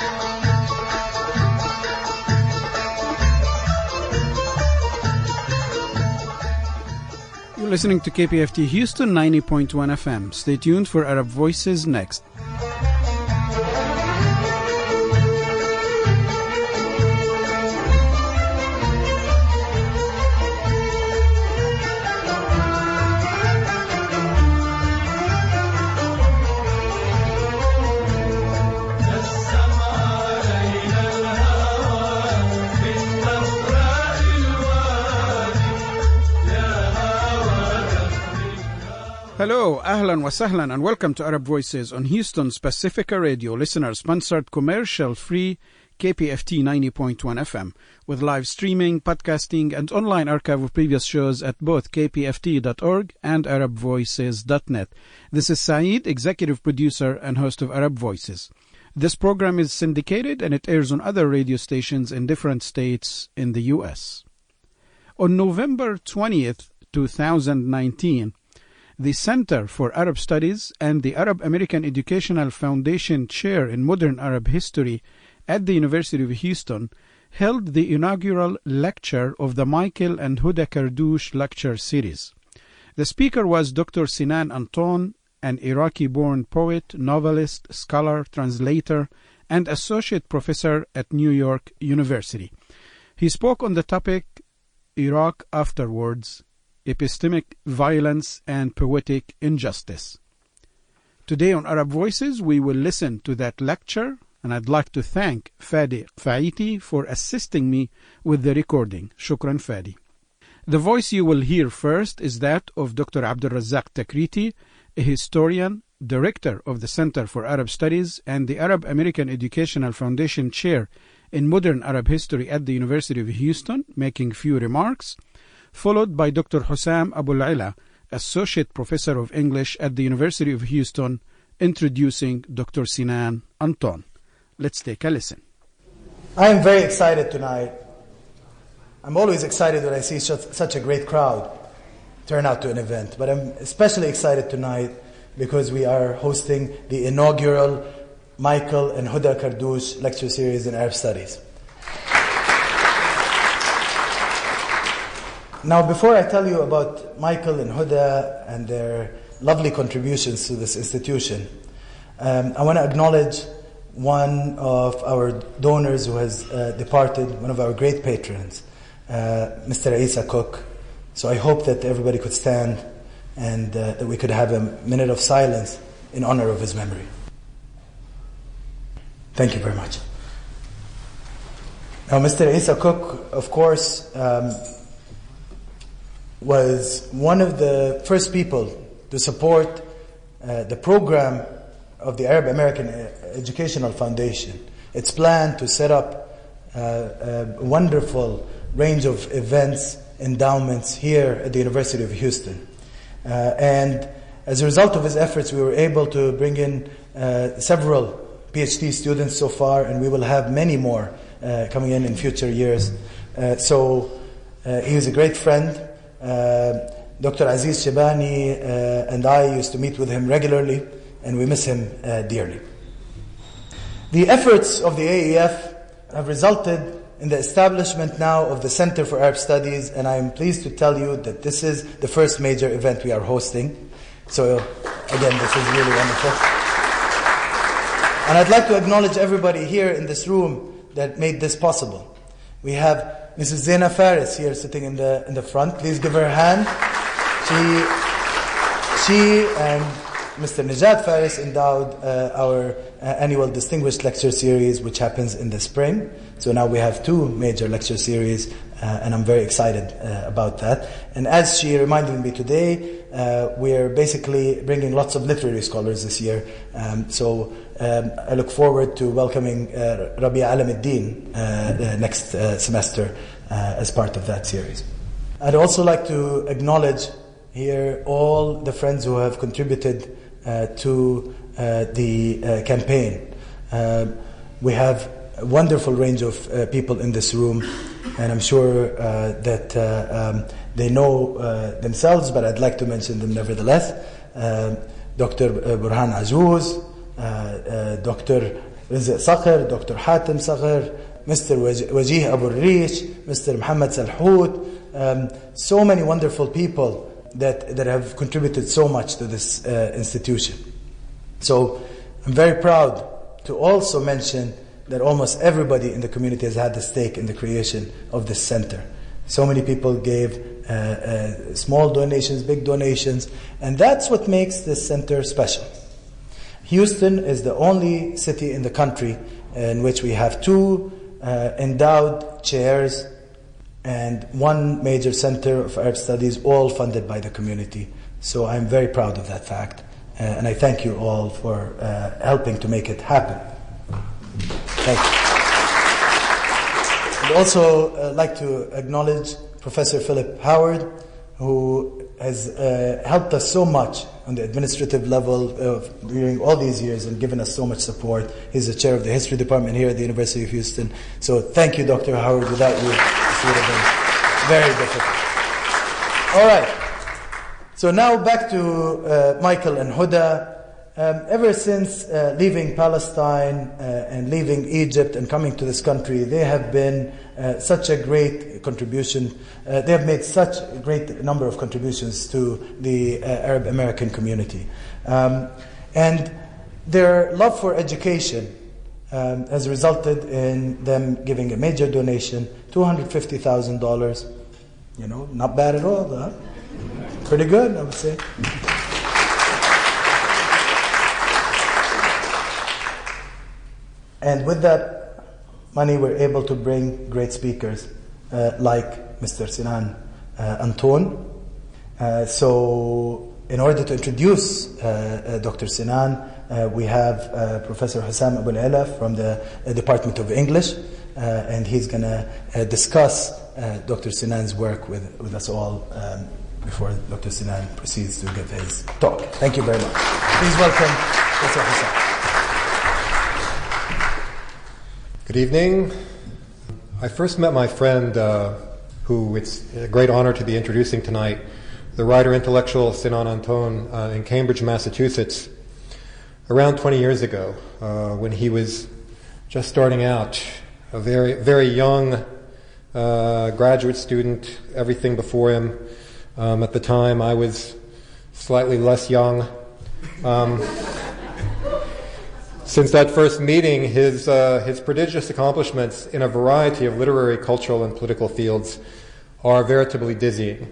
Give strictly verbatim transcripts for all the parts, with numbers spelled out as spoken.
You're listening to K P F T Houston ninety point one F M. Stay tuned for Arab Voices next. Hello, ahlan wa sahlan, and welcome to Arab Voices on Houston's Pacifica Radio, listener-sponsored, commercial-free K P F T ninety point one F M, with live streaming, podcasting, and online archive of previous shows at both K P F T dot org and Arab Voices dot net. This is Saeed, executive producer and host of Arab Voices. This program is syndicated and it airs on other radio stations in different states in the U S. On November twentieth, twenty nineteen, the Center for Arab Studies and the Arab American Educational Foundation Chair in Modern Arab History at the University of Houston held the inaugural lecture of the Michael and Huda Kardoush Lecture Series. The speaker was Doctor Sinan Anton, an Iraqi-born poet, novelist, scholar, translator, and associate professor at New York University. He spoke on the topic Iraq Afterwards, Epistemic Violence and Poetic Injustice. Today on Arab Voices, we will listen to that lecture, and I'd like to thank Fadi Faiti for assisting me with the recording. Shukran, Fadi. The voice you will hear first is that of Doctor Abdul Razak Takriti, a historian, director of the Center for Arab Studies and the Arab American Educational Foundation Chair in Modern Arab History at the University of Houston, making few remarks, followed by Doctor Hussam Abul Ila, Associate Professor of English at the University of Houston, introducing Doctor Sinan Anton. Let's take a listen. I am very excited tonight. I'm always excited when I see such, such a great crowd turn out to an event, but I'm especially excited tonight because we are hosting the inaugural Michael and Huda Kardoush Lecture Series in Arab Studies. Now, before I tell you about Michael and Huda and their lovely contributions to this institution, um, I want to acknowledge one of our donors who has uh, departed, one of our great patrons, uh, Mister Isa Cook. So I hope that everybody could stand and uh, that we could have a minute of silence in honor of his memory. Thank you very much. Now, Mister Isa Cook, of course, um, was one of the first people to support uh, the program of the Arab American Educational Foundation. Its plan to set up uh, a wonderful range of events, endowments here at the University of Houston. Uh, and as a result of his efforts, we were able to bring in uh, several PhD students so far, and we will have many more uh, coming in in future years. Uh, so uh, he was a great friend. Uh, Doctor Aziz Shibani uh, and I used to meet with him regularly, and we miss him uh, dearly. The efforts of the A E F have resulted in the establishment now of the Center for Arab Studies, and I am pleased to tell you that this is the first major event we are hosting. So, again, this is really wonderful. And I'd like to acknowledge everybody here in this room that made this possible. We have Missus Zaina Faris here sitting in the in the front. Please give her a hand. She, she and Mister Najat Faris endowed uh, our uh, annual Distinguished Lecture Series, which happens in the spring. So now we have two major lecture series, uh, and I'm very excited uh, about that. And as she reminded me today, uh, we're basically bringing lots of literary scholars this year. Um, so um, I look forward to welcoming uh, Rabia Alamuddin uh, next uh, semester uh, as part of that series. I'd also like to acknowledge here all the friends who have contributed uh, to uh, the uh, campaign. Uh, we have a wonderful range of uh, people in this room, and I'm sure uh, that uh, um, they know uh, themselves, but I'd like to mention them nevertheless. Uh, Doctor Burhan Azouz, uh, uh, Doctor Rizq Sakhir, Doctor Hatem Sakhir, Mister Wajih Abu Rish, Mister Muhammad Salhout, um, so many wonderful people that, that have contributed so much to this uh, institution. So I'm very proud to also mention that almost everybody in the community has had a stake in the creation of this center. So many people gave uh, uh, small donations, big donations, and that's what makes this center special. Houston is the only city in the country in which we have two uh, endowed chairs and one major center of Arab studies, all funded by the community. So I'm very proud of that fact, uh, and I thank you all for uh, helping to make it happen. Thank you. I'd also uh, like to acknowledge Professor Philip Howard, who has uh, helped us so much on the administrative level uh, during all these years and given us so much support. He's the chair of the history department here at the University of Houston. So thank you, Doctor Howard. Without you, this would have been very difficult. All right. So now back to uh, Michael and Huda. Um, ever since uh, leaving Palestine uh, and leaving Egypt and coming to this country, they have been uh, such a great contribution. Uh, they have made such a great number of contributions to the uh, Arab American community. Um, and their love for education um, has resulted in them giving a major donation, two hundred fifty thousand dollars. You know, not bad at all, huh? Pretty good, I would say. And with that money, we're able to bring great speakers uh, like Mister Sinan uh, Antoun. Uh, so in order to introduce uh, uh, Doctor Sinan, uh, we have uh, Professor Hussam Abu Alaf from the uh, Department of English, uh, and he's going to uh, discuss uh, Doctor Sinan's work with, with us all um, before Doctor Sinan proceeds to give his talk. Thank you very much. Please welcome Professor Hussam. Good evening. I first met my friend, uh, who it's a great honor to be introducing tonight, the writer intellectual Sinan Antoun, uh, in Cambridge, Massachusetts, around twenty years ago, uh, when he was just starting out, a very, very young uh, graduate student, everything before him. Um, at the time, I was slightly less young. Um, Since that first meeting, his, uh, his prodigious accomplishments in a variety of literary, cultural, and political fields are veritably dizzying.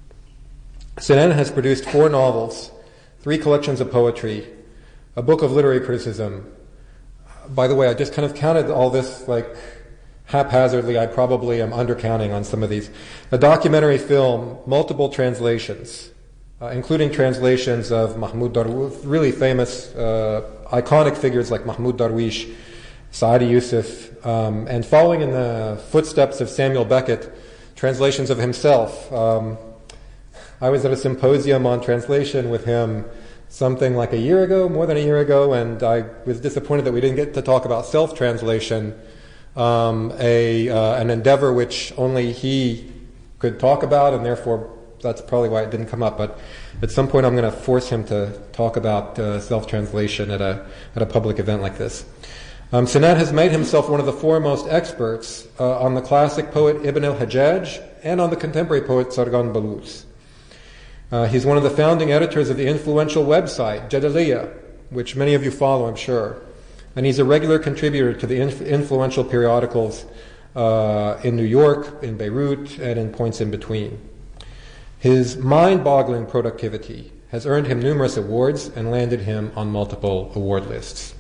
Sinan has produced four novels, three collections of poetry, a book of literary criticism. By the way, I just kind of counted all this like haphazardly. I probably am undercounting on some of these. A documentary film, multiple translations, uh, including translations of Mahmoud Darwish, really famous uh, iconic figures like Mahmoud Darwish, Saadi Yusuf, um, and following in the footsteps of Samuel Beckett, translations of himself. Um, I was at a symposium on translation with him something like a year ago, more than a year ago, and I was disappointed that we didn't get to talk about self-translation, um, a uh, an endeavor which only he could talk about, and therefore that's probably why it didn't come up. But at some point I'm going to force him to talk about uh, self-translation at a at a public event like this. Um, Sinan has made himself one of the foremost experts uh, on the classic poet Ibn al-Hajjaj and on the contemporary poet Sargon Balouz. Uh, he's one of the founding editors of the influential website Jadaliyya, which many of you follow, I'm sure. And he's a regular contributor to the inf- influential periodicals uh, in New York, in Beirut, and in points in between. His mind-boggling productivity has earned him numerous awards and landed him on multiple award lists.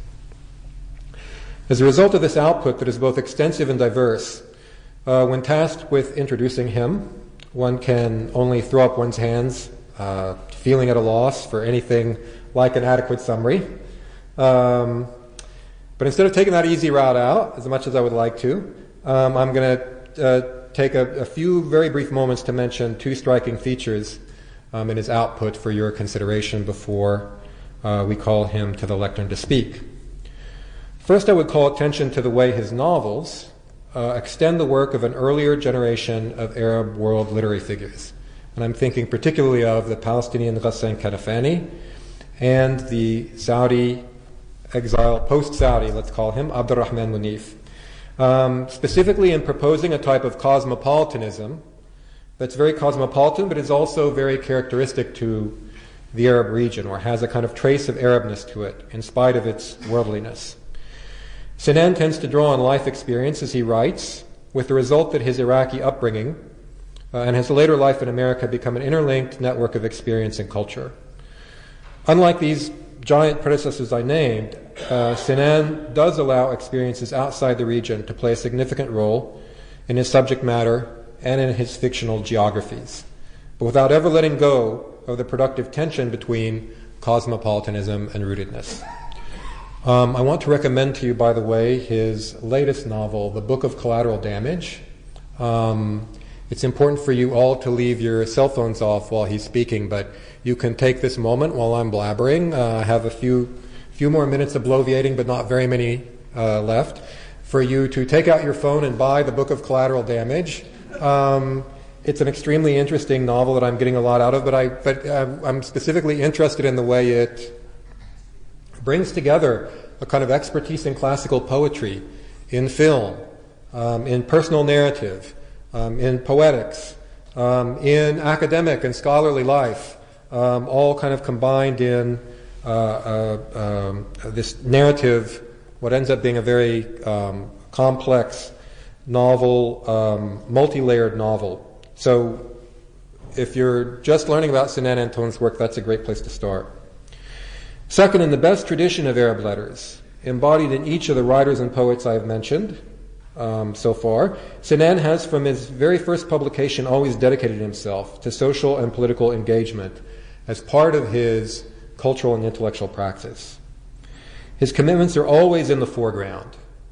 As a result of this output that is both extensive and diverse, uh, when tasked with introducing him, one can only throw up one's hands, uh, feeling at a loss for anything like an adequate summary. Um, but instead of taking that easy route out, as much as I would like to, um, I'm going to uh, take a, a few very brief moments to mention two striking features um, in his output for your consideration before uh, we call him to the lectern to speak. First, I would call attention to the way his novels uh, extend the work of an earlier generation of Arab world literary figures. And I'm thinking particularly of the Palestinian Ghassan Kanafani and the Saudi exile, post-Saudi, let's call him, Abdurrahman Munif. Um, specifically in proposing a type of cosmopolitanism that's very cosmopolitan, but is also very characteristic to the Arab region, or has a kind of trace of Arabness to it, in spite of its worldliness. Sinan tends to draw on life experience, as he writes, with the result that his Iraqi upbringing uh, and his later life in America become an interlinked network of experience and culture. Unlike these giant predecessors I named, uh, Sinan does allow experiences outside the region to play a significant role in his subject matter and in his fictional geographies, but without ever letting go of the productive tension between cosmopolitanism and rootedness. Um, I want to recommend to you, by the way, his latest novel, The Book of Collateral Damage. Um, it's important for you all to leave your cell phones off while he's speaking, but you can take this moment while I'm blabbering. Uh, I have a few few more minutes of bloviating, but not very many uh, left, for you to take out your phone and buy The Book of Collateral Damage. Um, it's an extremely interesting novel that I'm getting a lot out of, but, I, but uh, I'm specifically interested in the way it brings together a kind of expertise in classical poetry, in film, um, in personal narrative, um, in poetics, um, in academic and scholarly life, um, all kind of combined in uh, uh, um, this narrative, what ends up being a very um, complex novel, um, multi-layered novel. So if you're just learning about Sinan Antoun's work, that's a great place to start. Second, in the best tradition of Arab letters, embodied in each of the writers and poets I have mentioned um, so far, Sinan has, from his very first publication, always dedicated himself to social and political engagement as part of his cultural and intellectual practice. His commitments are always in the foreground,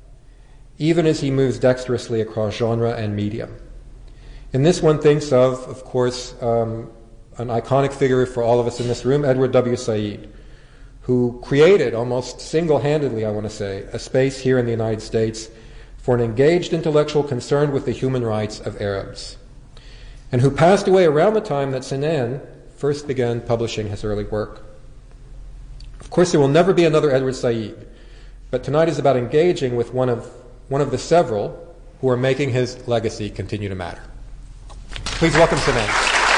even as he moves dexterously across genre and medium. In this one thinks of, of course, um, an iconic figure for all of us in this room, Edward W. Said, who created, almost single-handedly, I want to say, a space here in the United States for an engaged intellectual concerned with the human rights of Arabs, and who passed away around the time that Sinan first began publishing his early work. Of course, there will never be another Edward Said, but tonight is about engaging with one of, one of the several who are making his legacy continue to matter. Please welcome Sinan.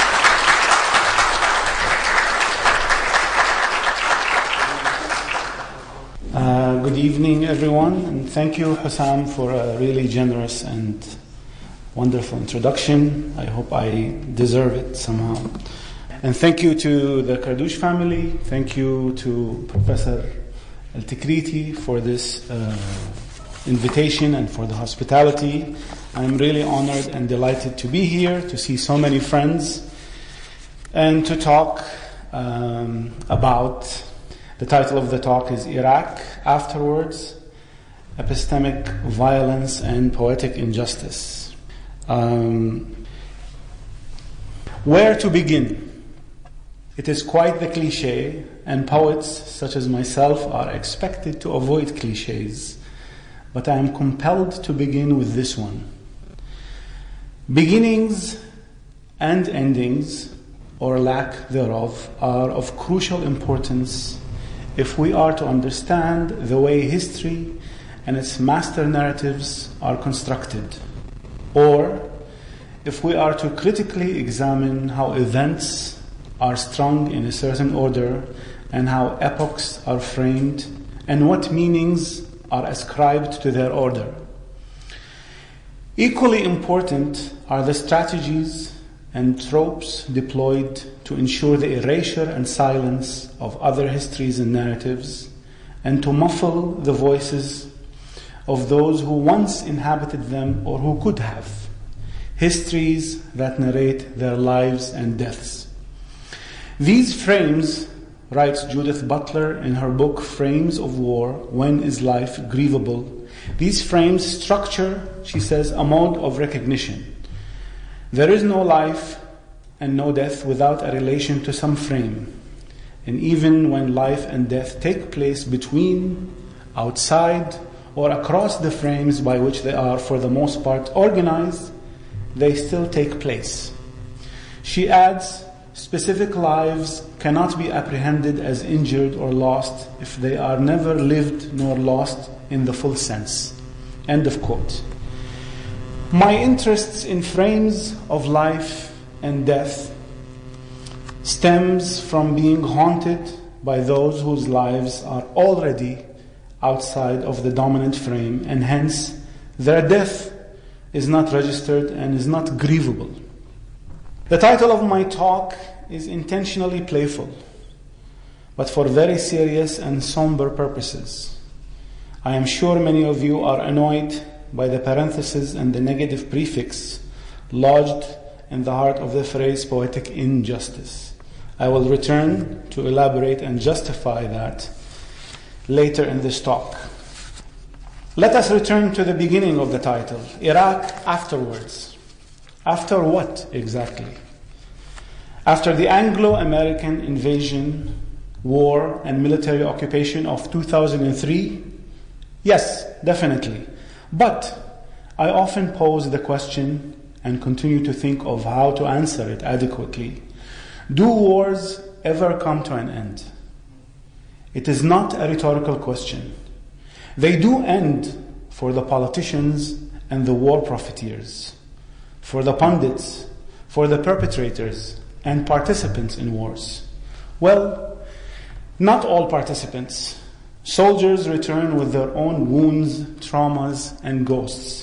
Uh, good evening, everyone, and thank you, Hussam, for a really generous and wonderful introduction. I hope I deserve it somehow. And thank you to the Kardouche family. Thank you to Professor El-Tikriti for this uh, invitation and for the hospitality. I'm really honored and delighted to be here, to see so many friends, and to talk um, about, the title of the talk is Iraq Afterwards, Epistemic Violence and Poetic Injustice. Um, where to begin? It is quite the cliche, and poets such as myself are expected to avoid cliches, but I am compelled to begin with this one. Beginnings and endings, or lack thereof, are of crucial importance if we are to understand the way history and its master narratives are constructed, or if we are to critically examine how events are strung in a certain order and how epochs are framed and what meanings are ascribed to their order. Equally important are the strategies and tropes deployed to ensure the erasure and silence of other histories and narratives, and to muffle the voices of those who once inhabited them or who could have, histories that narrate their lives and deaths. These frames, writes Judith Butler in her book Frames of War, When is Life Grievable? These frames structure, she says, a mode of recognition. There is no life and no death without a relation to some frame. And even when life and death take place between, outside, or across the frames by which they are for the most part organized, they still take place. She adds, specific lives cannot be apprehended as injured or lost if they are never lived nor lost in the full sense. End of quote. My interests in frames of life and death stems from being haunted by those whose lives are already outside of the dominant frame, and hence their death is not registered and is not grievable. The title of my talk is intentionally playful, but for very serious and somber purposes. I am sure many of you are annoyed by the parenthesis and the negative prefix lodged in the heart of the phrase poetic injustice. I will return to elaborate and justify that later in this talk. Let us return to the beginning of the title, Iraq afterwards. After what exactly? After the Anglo-American invasion, war, and military occupation of two thousand three? Yes, definitely. But I often pose the question and continue to think of how to answer it adequately. Do wars ever come to an end? It is not a rhetorical question. They do end for the politicians and the war profiteers, for the pundits, for the perpetrators and participants in wars. Well, not all participants. Soldiers return with their own wounds, traumas, and ghosts.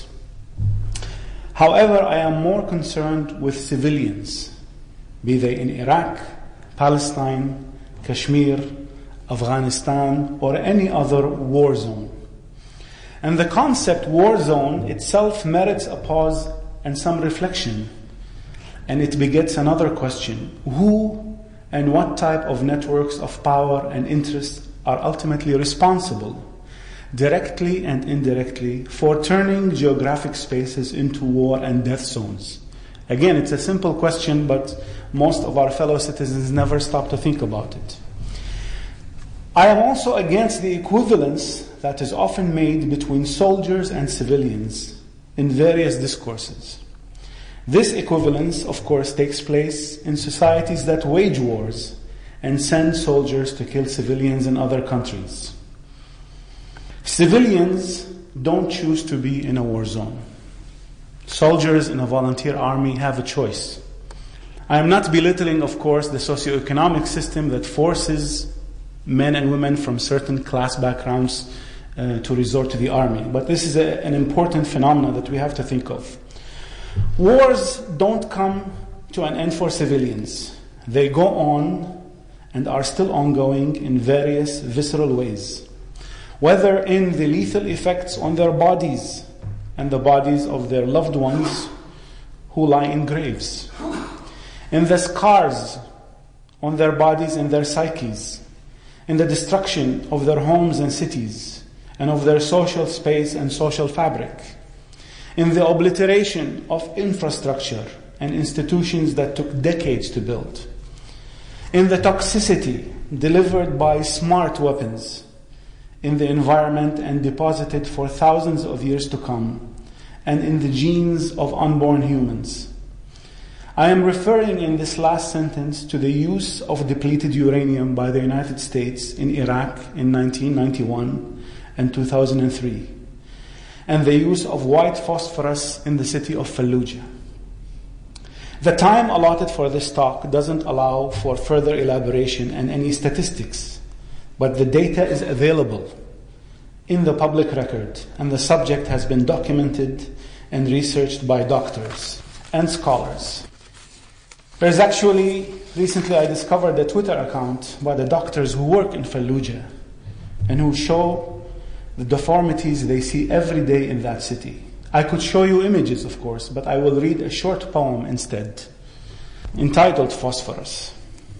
However, I am more concerned with civilians, be they in Iraq, Palestine, Kashmir, Afghanistan, or any other war zone. And the concept war zone itself merits a pause and some reflection. And it begets another question: who and what type of networks of power and interest are ultimately responsible, directly and indirectly, for turning geographic spaces into war and death zones? Again, it's a simple question, but most of our fellow citizens never stop to think about it. I am also against the equivalence that is often made between soldiers and civilians in various discourses. This equivalence, of course, takes place in societies that wage wars and send soldiers to kill civilians in other countries. Civilians don't choose to be in a war zone. Soldiers in a volunteer army have a choice. I am not belittling, of course, the socioeconomic system that forces men and women from certain class backgrounds uh, to resort to the army, but this is a, an important phenomenon that we have to think of. Wars don't come to an end for civilians. They go on and are still ongoing in various visceral ways, whether in the lethal effects on their bodies and the bodies of their loved ones who lie in graves, in the scars on their bodies and their psyches, in the destruction of their homes and cities, and of their social space and social fabric, in the obliteration of infrastructure and institutions that took decades to build, in the toxicity delivered by smart weapons in the environment and deposited for thousands of years to come, and in the genes of unborn humans. I am referring in this last sentence to the use of depleted uranium by the United States in Iraq in nineteen ninety-one and two thousand three, and the use of white phosphorus in the city of Fallujah. The time allotted for this talk doesn't allow for further elaboration and any statistics, but the data is available in the public record, and the subject has been documented and researched by doctors and scholars. There's actually, recently I discovered a Twitter account by the doctors who work in Fallujah and who show the deformities they see every day in that city. I could show you images, of course, but I will read a short poem instead, entitled Phosphorus.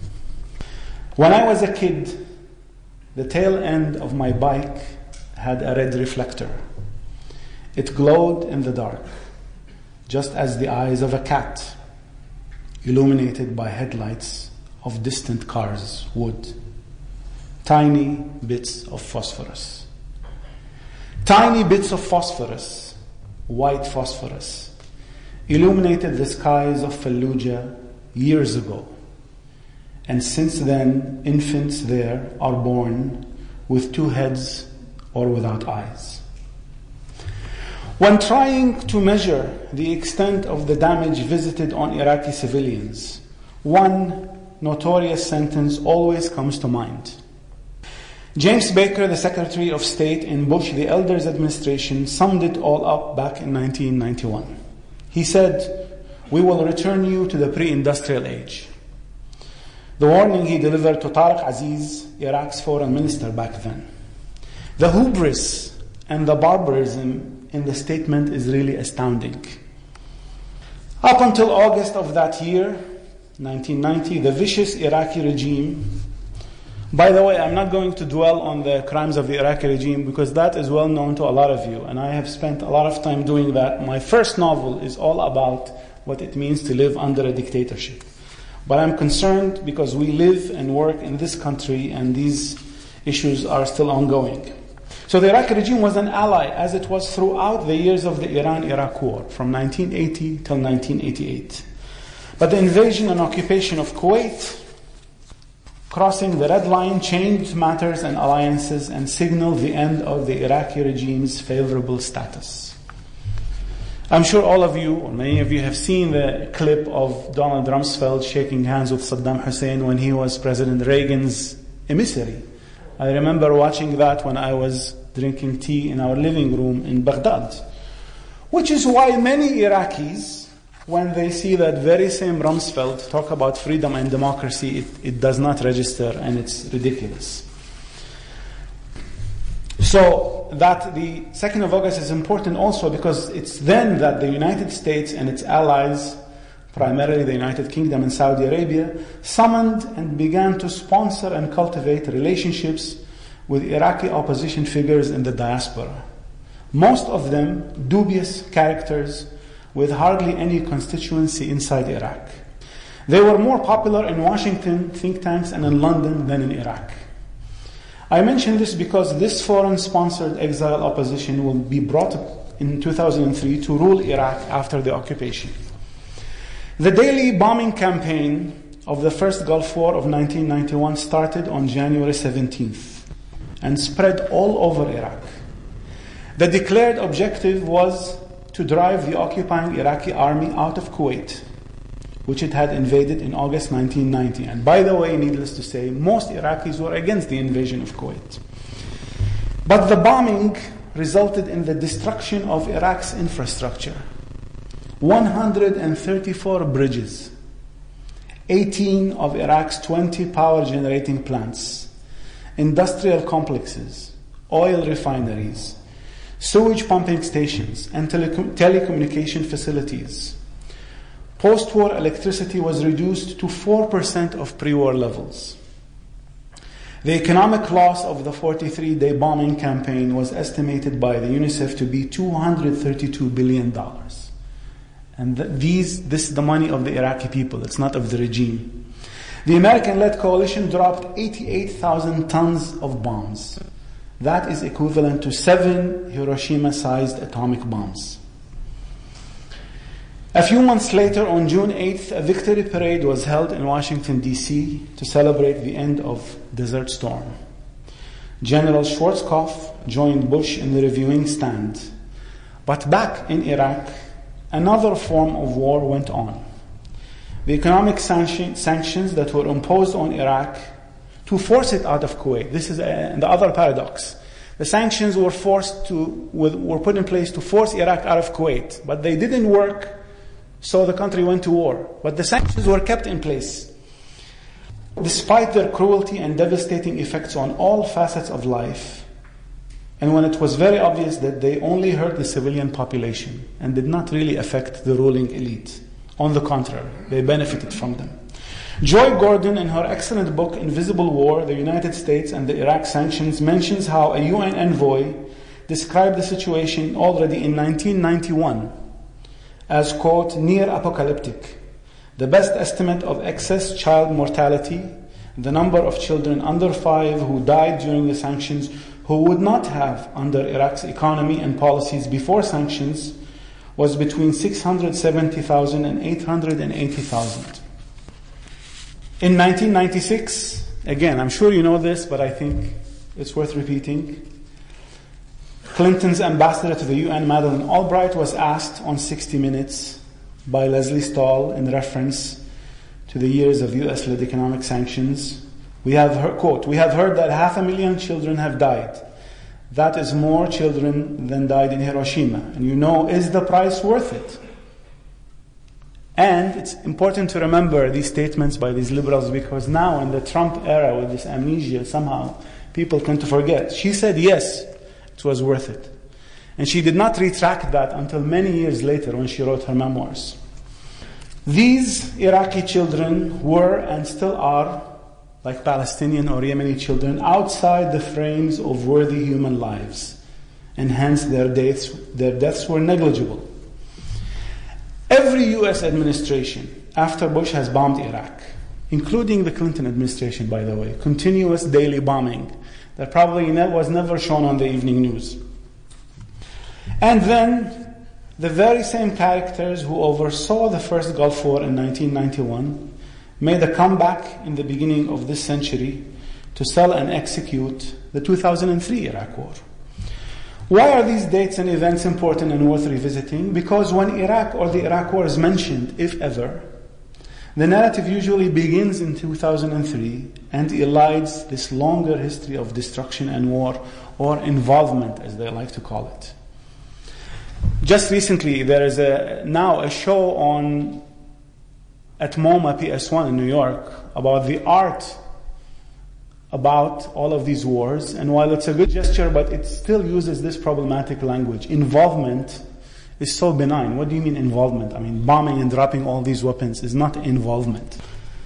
When I was a kid, the tail end of my bike had a red reflector. It glowed in the dark, just as the eyes of a cat, illuminated by headlights of distant cars would. Tiny bits of phosphorus. Tiny bits of phosphorus, white phosphorus, illuminated the skies of Fallujah years ago. And since then, infants there are born with two heads or without eyes. When trying to measure the extent of the damage visited on Iraqi civilians, one notorious sentence always comes to mind. James Baker, the Secretary of State in Bush the Elder's administration, summed it all up back in nineteen ninety-one. He said, "We will return you to the pre-industrial age." The warning he delivered to Tariq Aziz, Iraq's foreign minister back then. The hubris and the barbarism in the statement is really astounding. Up until August of that year, nineteen ninety, the vicious Iraqi regime. By the way, I'm not going to dwell on the crimes of the Iraqi regime because that is well known to a lot of you, and I have spent a lot of time doing that. My first novel is all about what it means to live under a dictatorship. But I'm concerned because we live and work in this country and these issues are still ongoing. So the Iraqi regime was an ally, as it was throughout the years of the Iran-Iraq war, from nineteen eighty till nineteen eighty-eight. But the invasion and occupation of Kuwait, crossing the red line, changed matters and alliances and signaled the end of the Iraqi regime's favorable status. I'm sure all of you, or many of you, have seen the clip of Donald Rumsfeld shaking hands with Saddam Hussein when he was President Reagan's emissary. I remember watching that when I was drinking tea in our living room in Baghdad. Which is why many Iraqis, when they see that very same Rumsfeld talk about freedom and democracy, it, it does not register and it's ridiculous. So that the second of August is important also because it's then that the United States and its allies, primarily the United Kingdom and Saudi Arabia, summoned and began to sponsor and cultivate relationships with Iraqi opposition figures in the diaspora. Most of them dubious characters with hardly any constituency inside Iraq. They were more popular in Washington think tanks and in London than in Iraq. I mention this because this foreign-sponsored exile opposition will be brought in two thousand three to rule Iraq after the occupation. The daily bombing campaign of the first Gulf War of nineteen ninety-one started on January seventeenth and spread all over Iraq. The declared objective was to drive the occupying Iraqi army out of Kuwait, which it had invaded in August nineteen ninety. And by the way, needless to say, most Iraqis were against the invasion of Kuwait. But the bombing resulted in the destruction of Iraq's infrastructure. one hundred thirty-four bridges, eighteen of Iraq's twenty power generating plants, industrial complexes, oil refineries, sewage pumping stations, and telecom- telecommunication facilities. Post-war electricity was reduced to four percent of pre-war levels. The economic loss of the forty-three day bombing campaign was estimated by the UNICEF to be two hundred thirty-two billion dollars. And th- these, this is the money of the Iraqi people, it's not of the regime. The American-led coalition dropped eighty-eight thousand tons of bombs. That is equivalent to seven Hiroshima-sized atomic bombs. A few months later, on June eighth, a victory parade was held in Washington, D C to celebrate the end of Desert Storm. General Schwarzkopf joined Bush in the reviewing stand. But back in Iraq, another form of war went on. The economic sanction, sanctions that were imposed on Iraq to force it out of Kuwait. This is a, the other paradox. The sanctions were forced to were put in place to force Iraq out of Kuwait, but they didn't work, so the country went to war. But the sanctions were kept in place. Despite their cruelty and devastating effects on all facets of life, and when it was very obvious that they only hurt the civilian population and did not really affect the ruling elite. On the contrary, they benefited from them. Joy Gordon, in her excellent book, Invisible War, The United States and the Iraq Sanctions, mentions how a U N envoy described the situation already in nineteen ninety-one as, quote, near apocalyptic. The best estimate of excess child mortality, the number of children under five who died during the sanctions who would not have under Iraq's economy and policies before sanctions, was between six hundred seventy thousand and eight hundred eighty thousand. In nineteen ninety-six, again, I'm sure you know this, but I think it's worth repeating, Clinton's ambassador to the U N, Madeleine Albright, was asked on sixty minutes by Leslie Stahl in reference to the years of U S-led economic sanctions. We have heard, quote, "We have heard that half a million children have died. That is more children than died in Hiroshima. And you know, is the price worth it?" And it's important to remember these statements by these liberals, because now in the Trump era with this amnesia, somehow people tend to forget. She said yes, it was worth it. And she did not retract that until many years later when she wrote her memoirs. These Iraqi children were and still are, like Palestinian or Yemeni children, outside the frames of worthy human lives, and hence their deaths, their deaths were negligible. Every U S administration after Bush has bombed Iraq, including the Clinton administration, by the way, continuous daily bombing that probably was never shown on the evening news. And then the very same characters who oversaw the first Gulf War in nineteen ninety-one made a comeback in the beginning of this century to sell and execute the two thousand three Iraq War. Why are these dates and events important and worth revisiting? Because when Iraq or the Iraq War is mentioned, if ever, the narrative usually begins in two thousand three and elides this longer history of destruction and war, or involvement as they like to call it. Just recently, there is a, now a show on at MoMA P S one in New York about the art about all of these wars, and while it's a good gesture, but it still uses this problematic language. Involvement is so benign. What do you mean involvement? I mean, bombing and dropping all these weapons is not involvement.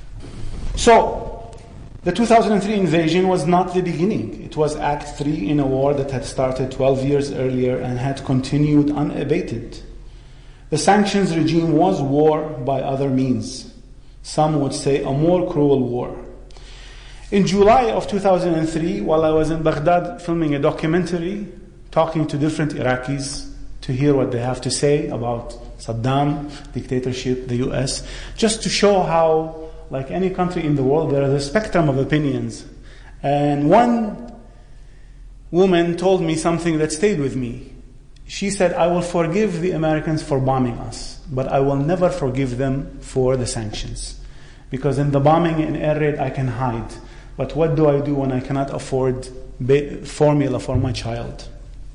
So, the two thousand three invasion was not the beginning. It was Act three in a war that had started twelve years earlier and had continued unabated. The sanctions regime was war by other means. Some would say a more cruel war. In July of two thousand three, while I was in Baghdad filming a documentary, talking to different Iraqis to hear what they have to say about Saddam, dictatorship, the U S, just to show how, like any country in the world, there is a spectrum of opinions. And one woman told me something that stayed with me. She said, "I will forgive the Americans for bombing us, but I will never forgive them for the sanctions. Because in the bombing and air raid I can hide. But what do I do when I cannot afford formula for my child?"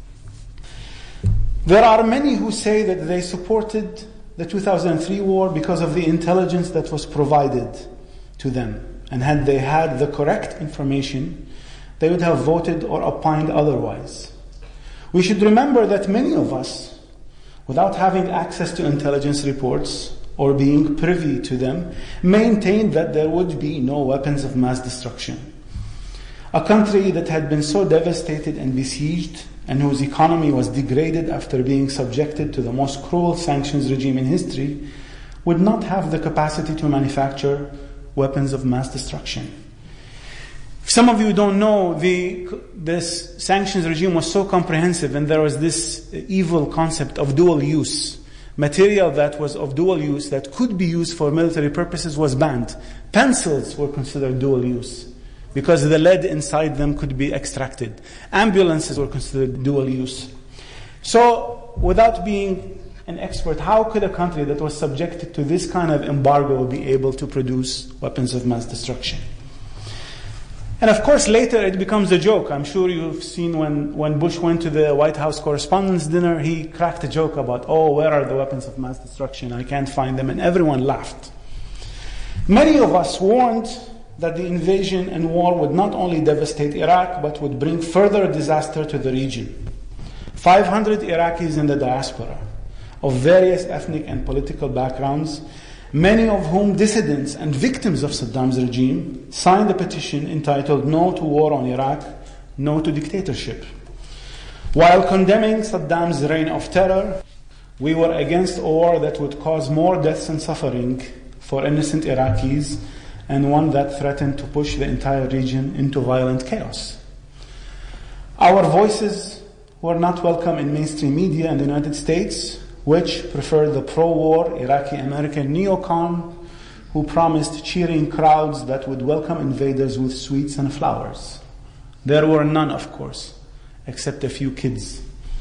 There are many who say that they supported the two thousand three war because of the intelligence that was provided to them. And had they had the correct information, they would have voted or opined otherwise. We should remember that many of us, without having access to intelligence reports or being privy to them, maintained that there would be no weapons of mass destruction. A country that had been so devastated and besieged, and whose economy was degraded after being subjected to the most cruel sanctions regime in history, would not have the capacity to manufacture weapons of mass destruction. If some of you don't know, the, this sanctions regime was so comprehensive, and there was this evil concept of dual use. Material that was of dual use, that could be used for military purposes, was banned. Pencils were considered dual use because the lead inside them could be extracted. Ambulances were considered dual use. So, without being an expert, how could a country that was subjected to this kind of embargo be able to produce weapons of mass destruction? And of course, later it becomes a joke. I'm sure you've seen when, when Bush went to the White House Correspondents' Dinner, he cracked a joke about, oh, where are the weapons of mass destruction? I can't find them. And everyone laughed. Many of us warned that the invasion and war would not only devastate Iraq, but would bring further disaster to the region. five hundred Iraqis in the diaspora, of various ethnic and political backgrounds, many of whom dissidents and victims of Saddam's regime, signed a petition entitled "No to War on Iraq, No to Dictatorship." While condemning Saddam's reign of terror, we were against a war that would cause more deaths and suffering for innocent Iraqis, and one that threatened to push the entire region into violent chaos. Our voices were not welcome in mainstream media in the United States, which preferred the pro-war Iraqi-American neocon who promised cheering crowds that would welcome invaders with sweets and flowers. There were none, of course, except a few kids.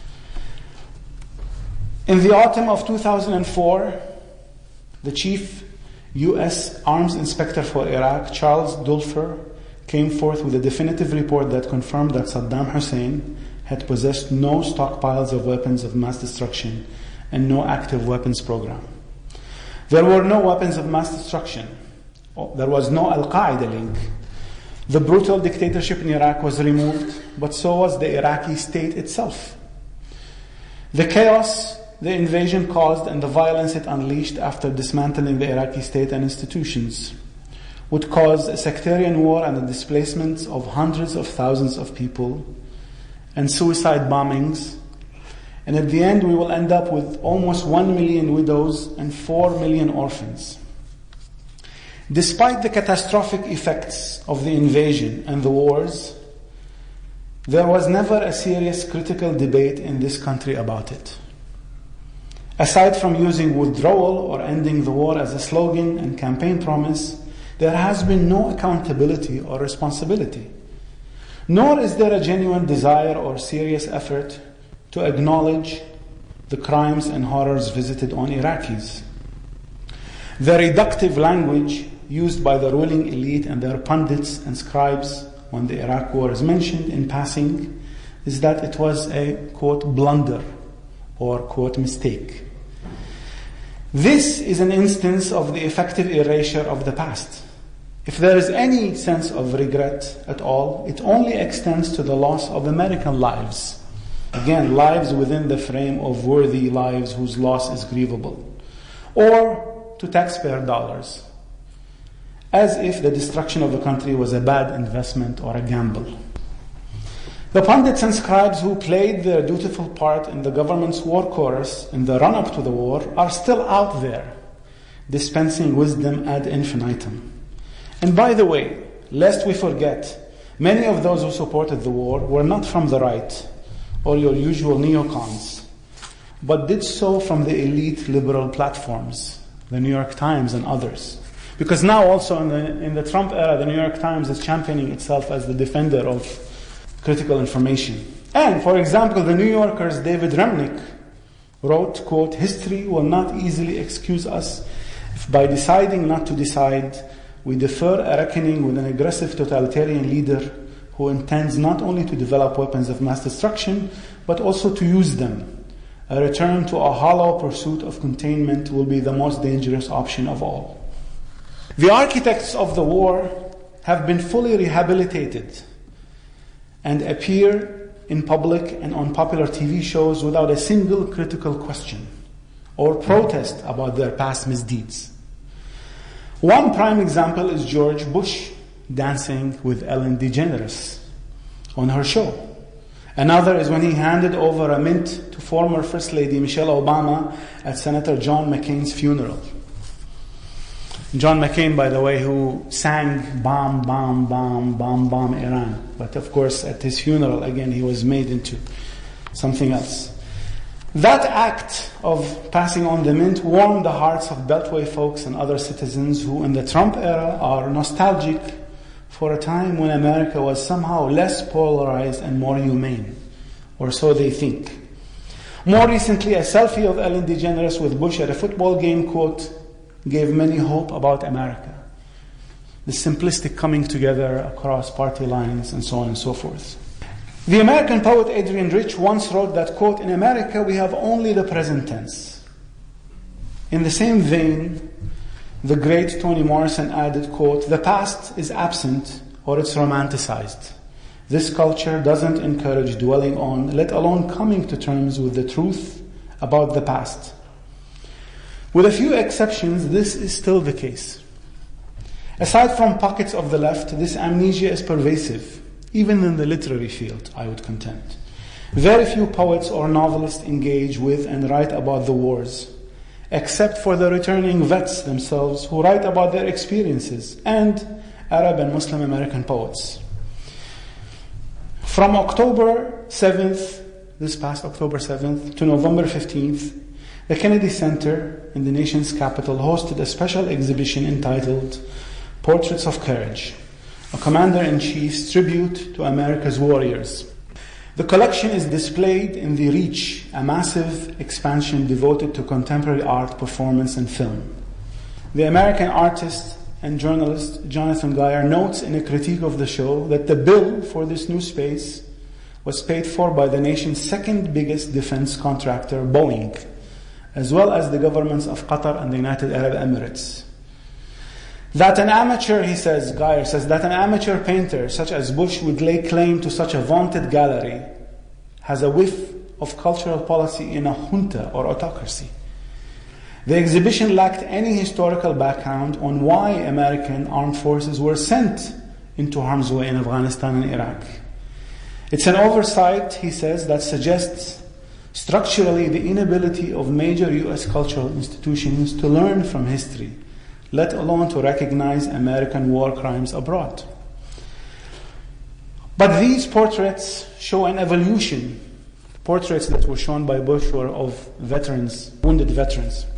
In the autumn of two thousand four, the chief U S Arms Inspector for Iraq, Charles Dulfer, came forth with a definitive report that confirmed that Saddam Hussein had possessed no stockpiles of weapons of mass destruction and no active weapons program. There were no weapons of mass destruction. There was no Al-Qaeda link. The brutal dictatorship in Iraq was removed, but so was the Iraqi state itself. The chaos the invasion caused and the violence it unleashed after dismantling the Iraqi state and institutions would cause a sectarian war and the displacement of hundreds of thousands of people and suicide bombings. And at the end, we will end up with almost one million widows and four million orphans. Despite the catastrophic effects of the invasion and the wars, there was never a serious critical debate in this country about it. Aside from using withdrawal or ending the war as a slogan and campaign promise, there has been no accountability or responsibility. Nor is there a genuine desire or serious effort to acknowledge the crimes and horrors visited on Iraqis. The reductive language used by the ruling elite and their pundits and scribes when the Iraq war is mentioned in passing is that it was a, quote, blunder or, quote, mistake. This is an instance of the effective erasure of the past. If there is any sense of regret at all, it only extends to the loss of American lives. Again, lives within the frame of worthy lives whose loss is grievable. Or to taxpayer dollars, as if the destruction of the country was a bad investment or a gamble. The pundits and scribes who played their dutiful part in the government's war chorus in the run-up to the war are still out there, dispensing wisdom ad infinitum. And by the way, lest we forget, many of those who supported the war were not from the right or your usual neocons, but did so from the elite liberal platforms, the New York Times and others. Because now also in the, in the Trump era, the New York Times is championing itself as the defender of critical information. And, for example, the New Yorker's David Remnick wrote, quote, "History will not easily excuse us if by deciding not to decide, we defer a reckoning with an aggressive totalitarian leader who intends not only to develop weapons of mass destruction, but also to use them. A return to a hollow pursuit of containment will be the most dangerous option of all." The architects of the war have been fully rehabilitated and appear in public and on popular T V shows without a single critical question or protest about their past misdeeds. One prime example is George Bush dancing with Ellen DeGeneres on her show. Another is when he handed over a mint to former First Lady Michelle Obama at Senator John McCain's funeral. John McCain, by the way, who sang "Bomb, bomb, bomb, bomb, bomb Iran." But of course, at his funeral, again, he was made into something else. That act of passing on the mint warmed the hearts of Beltway folks and other citizens who, in the Trump era, are nostalgic for a time when America was somehow less polarized and more humane, or so they think. More recently, a selfie of Ellen DeGeneres with Bush at a football game, quote, gave many hope about America. The simplistic coming together across party lines and so on and so forth. The American poet Adrian Rich once wrote that, quote, "In America we have only the present tense." In the same vein, the great Toni Morrison added, quote, "The past is absent or it's romanticized. This culture doesn't encourage dwelling on, let alone coming to terms with the truth about the past." With a few exceptions, this is still the case. Aside from pockets of the left, this amnesia is pervasive, even in the literary field, I would contend. Very few poets or novelists engage with and write about the wars, except for the returning vets themselves who write about their experiences, and Arab and Muslim American poets. From October seventh, this past October seventh, to November fifteenth, The Kennedy Center in the nation's capital hosted a special exhibition entitled Portraits of Courage, a Commander-in-Chief's tribute to America's warriors. The collection is displayed in the Reach, a massive expansion devoted to contemporary art, performance, and film. The American artist and journalist Jonathan Geyer notes in a critique of the show that the bill for this new space was paid for by the nation's second biggest defense contractor, Boeing, as well as the governments of Qatar and the United Arab Emirates. That an amateur, he says, Geyer says, that an amateur painter such as Bush would lay claim to such a vaunted gallery has a whiff of cultural policy in a junta or autocracy. The exhibition lacked any historical background on why American armed forces were sent into harm's way in Afghanistan and Iraq. It's an oversight, he says, that suggests structurally the inability of major U S cultural institutions to learn from history, let alone to recognize American war crimes abroad. But these portraits show an evolution. Portraits that were shown by Bush were of veterans, wounded veterans.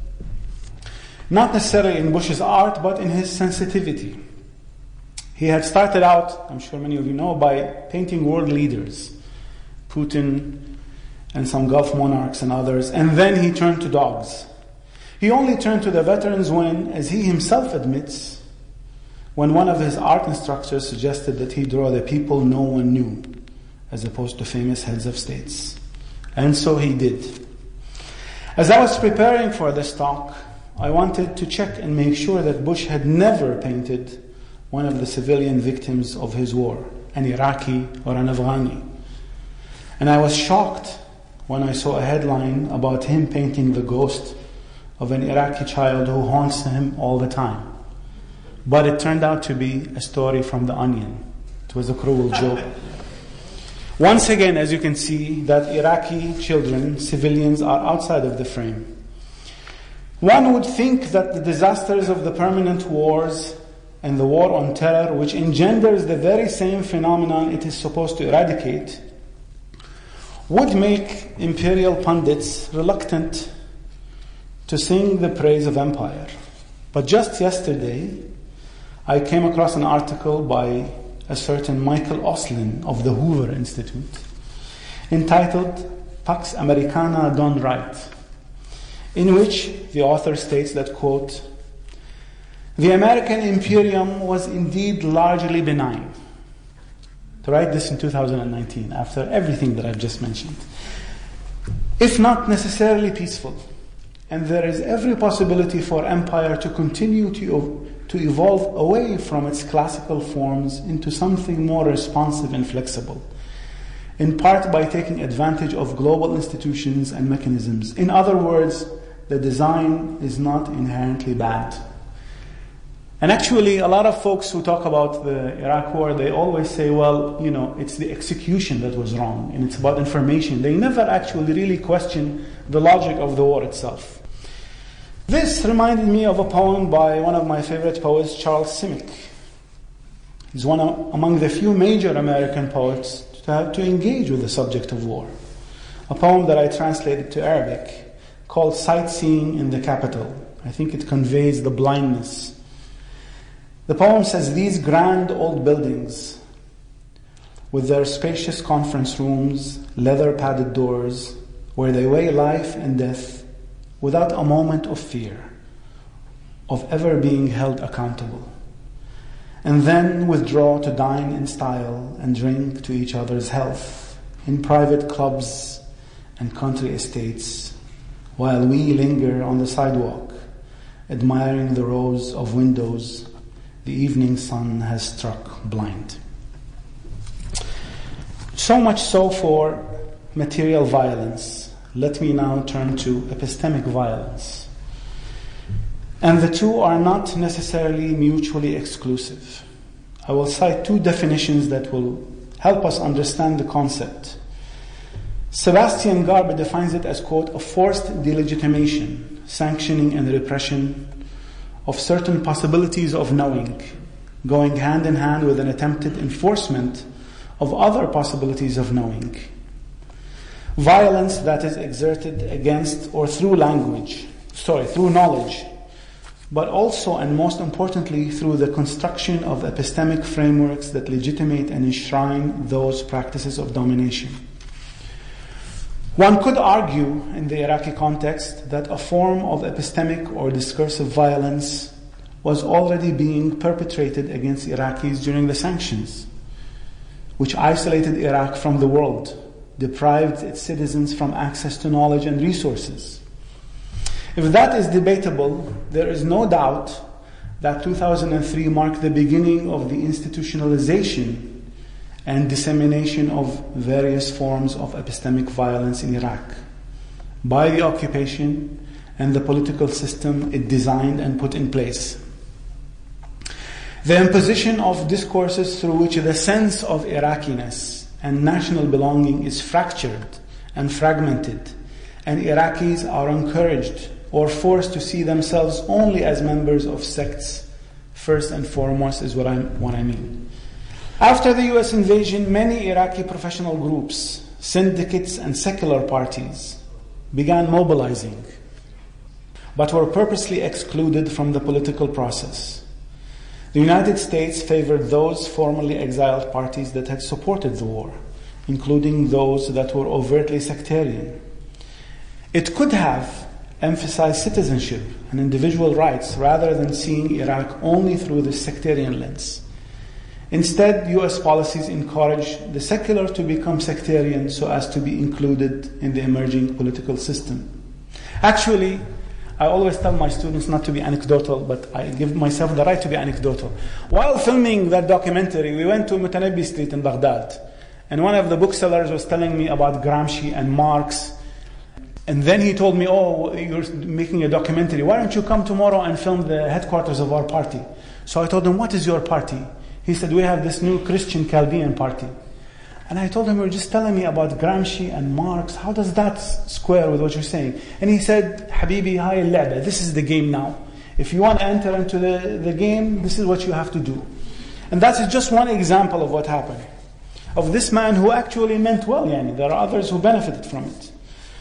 Not necessarily in Bush's art, but in his sensitivity. He had started out, I'm sure many of you know, by painting world leaders, Putin and some Gulf monarchs and others, and then he turned to dogs. He only turned to the veterans when, as he himself admits, when one of his art instructors suggested that he draw the people no one knew, as opposed to famous heads of states. And so he did. As I was preparing for this talk, I wanted to check and make sure that Bush had never painted one of the civilian victims of his war, an Iraqi or an Afghani. And I was shocked when I saw a headline about him painting the ghost of an Iraqi child who haunts him all the time. But it turned out to be a story from The Onion. It was a cruel joke. Once again, as you can see, that Iraqi children, civilians, are outside of the frame. One would think that the disasters of the permanent wars and the war on terror, which engenders the very same phenomenon it is supposed to eradicate, would make imperial pundits reluctant to sing the praise of empire. But just yesterday, I came across an article by a certain Michael Oslin of the Hoover Institute entitled Pax Americana Done Right, in which the author states that, quote, the American imperium was indeed largely benign. To write this in two thousand nineteen, after everything that I've just mentioned. If not necessarily peaceful. And there is every possibility for empire to continue to, to evolve away from its classical forms into something more responsive and flexible, in part by taking advantage of global institutions and mechanisms. In other words, the design is not inherently bad. And actually, a lot of folks who talk about the Iraq war, they always say, well, you know, it's the execution that was wrong, and it's about information. They never actually really question the logic of the war itself. This reminded me of a poem by one of my favorite poets, Charles Simic. He's one of, among the few major American poets to have to engage with the subject of war. A poem that I translated to Arabic called Sightseeing in the Capital. I think it conveys the blindness. The poem says, these grand old buildings, with their spacious conference rooms, leather-padded doors, where they weigh life and death without a moment of fear of ever being held accountable, and then withdraw to dine in style and drink to each other's health in private clubs and country estates, while we linger on the sidewalk, admiring the rows of windows the evening sun has struck blind. So much so for material violence. Let me now turn to epistemic violence. And the two are not necessarily mutually exclusive. I will cite two definitions that will help us understand the concept. Sebastian Garbe defines it as, quote, a forced delegitimation, sanctioning and repression of certain possibilities of knowing, going hand in hand with an attempted enforcement of other possibilities of knowing. violence that is exerted against or through language, sorry, through knowledge, but also and most importantly through the construction of epistemic frameworks that legitimate and enshrine those practices of domination. One could argue in the Iraqi context that a form of epistemic or discursive violence was already being perpetrated against Iraqis during the sanctions, which isolated Iraq from the world, deprived its citizens from access to knowledge and resources. If that is debatable, there is no doubt that two thousand three marked the beginning of the institutionalization and dissemination of various forms of epistemic violence in Iraq by the occupation and the political system it designed and put in place. The imposition of discourses through which the sense of Iraqiness and national belonging is fractured and fragmented, and Iraqis are encouraged or forced to see themselves only as members of sects, first and foremost, is what, I'm, what I mean. After the U S invasion, many Iraqi professional groups, syndicates, and secular parties began mobilizing, but were purposely excluded from the political process. The United States favored those formerly exiled parties that had supported the war, including those that were overtly sectarian. It could have emphasized citizenship and individual rights rather than seeing Iraq only through the sectarian lens. Instead, U S policies encouraged the secular to become sectarian so as to be included in the emerging political system. Actually, I always tell my students not to be anecdotal, but I give myself the right to be anecdotal. While filming that documentary, we went to Mutanabbi Street in Baghdad, and one of the booksellers was telling me about Gramsci and Marx. And then he told me, oh, you're making a documentary. Why don't you come tomorrow and film the headquarters of our party? So I told him, what is your party? He said, we have this new Christian Chaldean party. And I told him, you're just telling me about Gramsci and Marx. How does that square with what you're saying? And he said, Habibi, hai al-la'ba. This is the game now. If you want to enter into the, the game, this is what you have to do. And that's just one example of what happened. Of this man who actually meant well. Yani. There are others who benefited from it.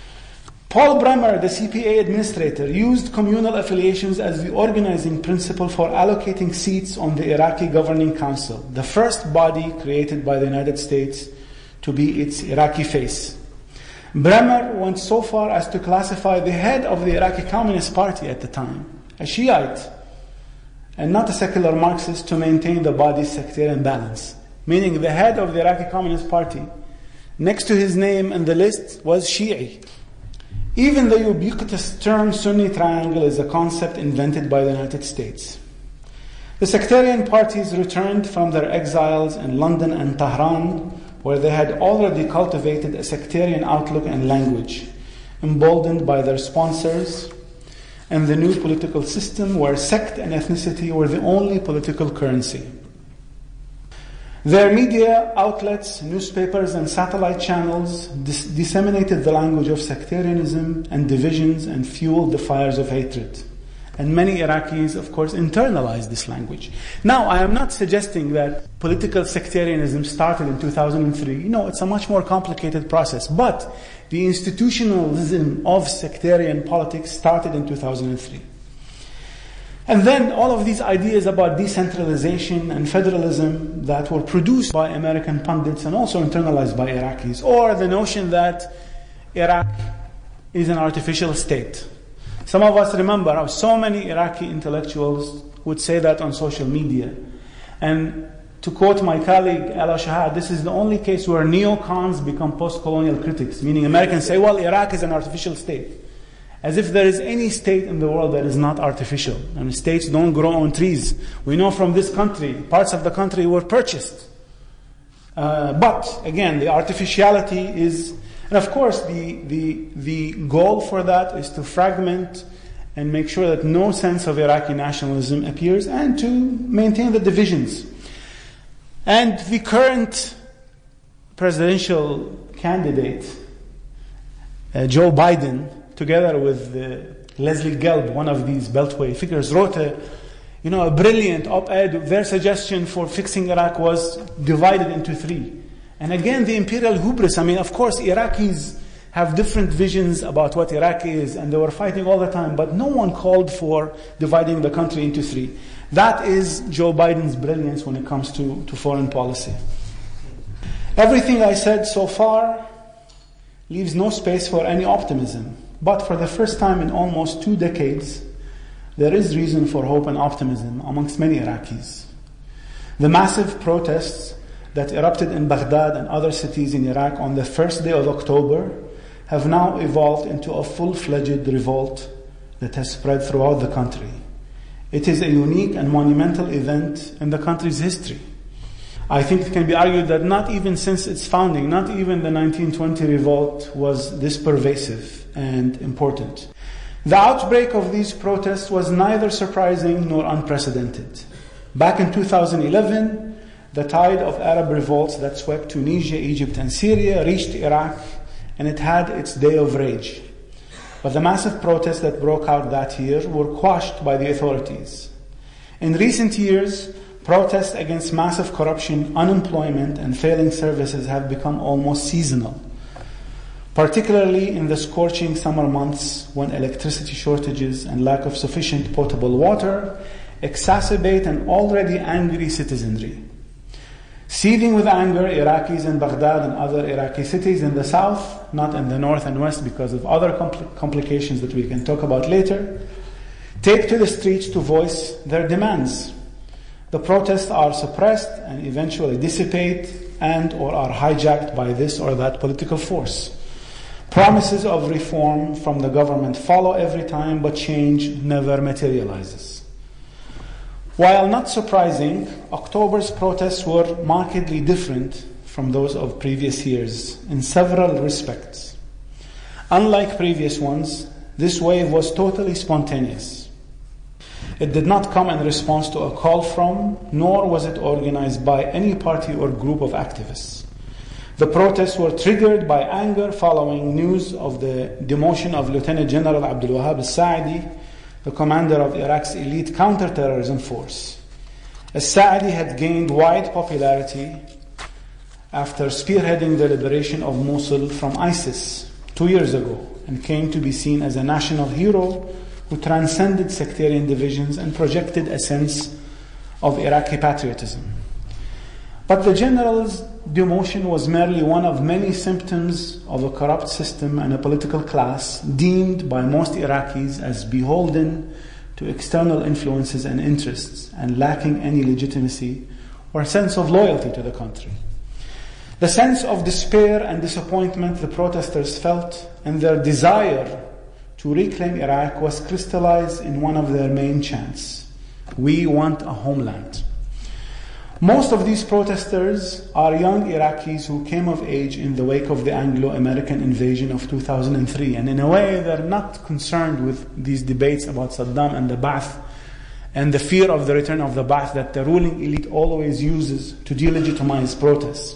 Paul Bremer, the C P A administrator, used communal affiliations as the organizing principle for allocating seats on the Iraqi Governing Council, the first body created by the United States to be its Iraqi face. Bremer went so far as to classify the head of the Iraqi Communist Party at the time, a Shiite, and not a secular Marxist, to maintain the body's sectarian balance. Meaning the head of the Iraqi Communist Party, next to his name in the list, was Shi'i. Even the ubiquitous term Sunni triangle is a concept invented by the United States. The sectarian parties returned from their exiles in London and Tehran, where they had already cultivated a sectarian outlook and language, emboldened by their sponsors and the new political system where sect and ethnicity were the only political currency. Their media outlets, newspapers, and satellite channels dis- disseminated the language of sectarianism and divisions and fueled the fires of hatred. And many Iraqis, of course, internalized this language. Now, I am not suggesting that political sectarianism started in two thousand three. No, it's a much more complicated process. But the institutionalism of sectarian politics started in two thousand three. And then all of these ideas about decentralization and federalism that were produced by American pundits and also internalized by Iraqis, or the notion that Iraq is an artificial state. Some of us remember how so many Iraqi intellectuals would say that on social media. And to quote my colleague Ala Shahad, this is the only case where neocons become post-colonial critics, meaning Americans say, well, Iraq is an artificial state. As if there is any state in the world that is not artificial. And states don't grow on trees. We know from this country, parts of the country were purchased. Uh, but, again, the artificiality is... And of course, the, the, the goal for that is to fragment and make sure that no sense of Iraqi nationalism appears, and to maintain the divisions. And the current presidential candidate, uh, Joe Biden, together with uh, Leslie Gelb, one of these Beltway figures, wrote a, you know, a brilliant op-ed. Their suggestion for fixing Iraq was divided into three. And again, the imperial hubris. I mean, of course, Iraqis have different visions about what Iraq is, and they were fighting all the time, but no one called for dividing the country into three. That is Joe Biden's brilliance when it comes to, to foreign policy. Everything I said so far leaves no space for any optimism. But for the first time in almost two decades, there is reason for hope and optimism amongst many Iraqis. The massive protests that erupted in Baghdad and other cities in Iraq on the first day of October have now evolved into a full-fledged revolt that has spread throughout the country. It is a unique and monumental event in the country's history. I think it can be argued that not even since its founding, not even the nineteen twenty revolt was this pervasive and important. The outbreak of these protests was neither surprising nor unprecedented. Back in two thousand eleven, the tide of Arab revolts that swept Tunisia, Egypt, and Syria reached Iraq, and it had its day of rage. But the massive protests that broke out that year were quashed by the authorities. In recent years, protests against massive corruption, unemployment, and failing services have become almost seasonal, particularly in the scorching summer months when electricity shortages and lack of sufficient potable water exacerbate an already angry citizenry. Seething with anger, Iraqis in Baghdad and other Iraqi cities in the south, not in the north and west because of other compl- complications that we can talk about later, take to the streets to voice their demands. The protests are suppressed and eventually dissipate and or are hijacked by this or that political force. Promises of reform from the government follow every time, but change never materializes. While not surprising, October's protests were markedly different from those of previous years in several respects. Unlike previous ones, this wave was totally spontaneous. It did not come in response to a call from, nor was it organized by any party or group of activists. The protests were triggered by anger following news of the demotion of Lieutenant General Abdul Wahab al-Sa'di, the commander of Iraq's elite counterterrorism force. Al-Sa'di had gained wide popularity after spearheading the liberation of Mosul from ISIS two years ago and came to be seen as a national hero who transcended sectarian divisions and projected a sense of Iraqi patriotism. But the general's demotion was merely one of many symptoms of a corrupt system and a political class deemed by most Iraqis as beholden to external influences and interests and lacking any legitimacy or sense of loyalty to the country. The sense of despair and disappointment the protesters felt and their desire to reclaim Iraq was crystallized in one of their main chants: "We want a homeland." Most of these protesters are young Iraqis who came of age in the wake of the Anglo-American invasion of two thousand three, and in a way they're not concerned with these debates about Saddam and the Ba'ath and the fear of the return of the Ba'ath that the ruling elite always uses to delegitimize protests.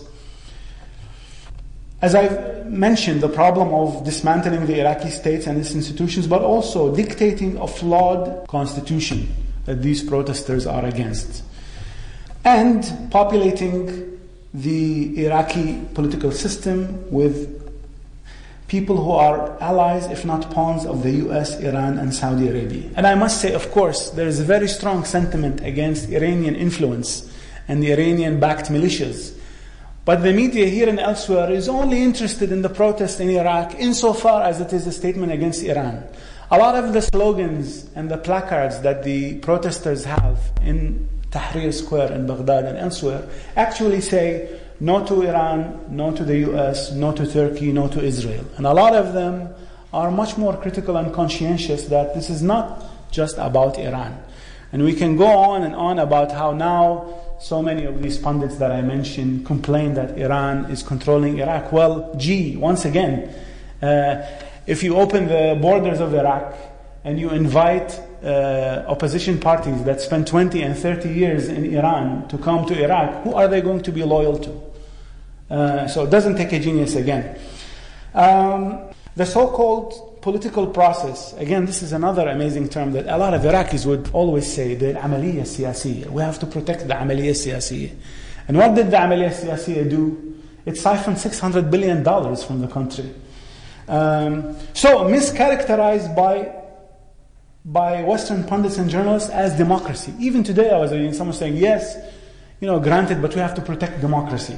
As I've mentioned, the problem of dismantling the Iraqi states and its institutions, but also dictating a flawed constitution that these protesters are against, and populating the Iraqi political system with people who are allies, if not pawns, of the U S, Iran, and Saudi Arabia. And I must say, of course, there is a very strong sentiment against Iranian influence and the Iranian-backed militias. But the media here and elsewhere is only interested in the protest in Iraq insofar as it is a statement against Iran. A lot of the slogans and the placards that the protesters have in Tahrir Square in Baghdad and elsewhere actually say no to Iran, no to the U S, no to Turkey, no to Israel. And a lot of them are much more critical and conscientious that this is not just about Iran. And we can go on and on about how now so many of these pundits that I mentioned complain that Iran is controlling Iraq. Well, gee, once again, uh, if you open the borders of Iraq and you invite uh, opposition parties that spend twenty and thirty years in Iran to come to Iraq, who are they going to be loyal to? Uh, so it doesn't take a genius again. Um, the so-called political process, again, this is another amazing term that a lot of Iraqis would always say, the Amaliyya Siyasiyya. We have to protect the Amaliyya Siyasiyya. And what did the Amaliyya Siyasiyya do? It siphoned six hundred billion dollars from the country. Um, so mischaracterized by by Western pundits and journalists as democracy. Even today I was reading someone saying, yes, you know, granted, but we have to protect democracy.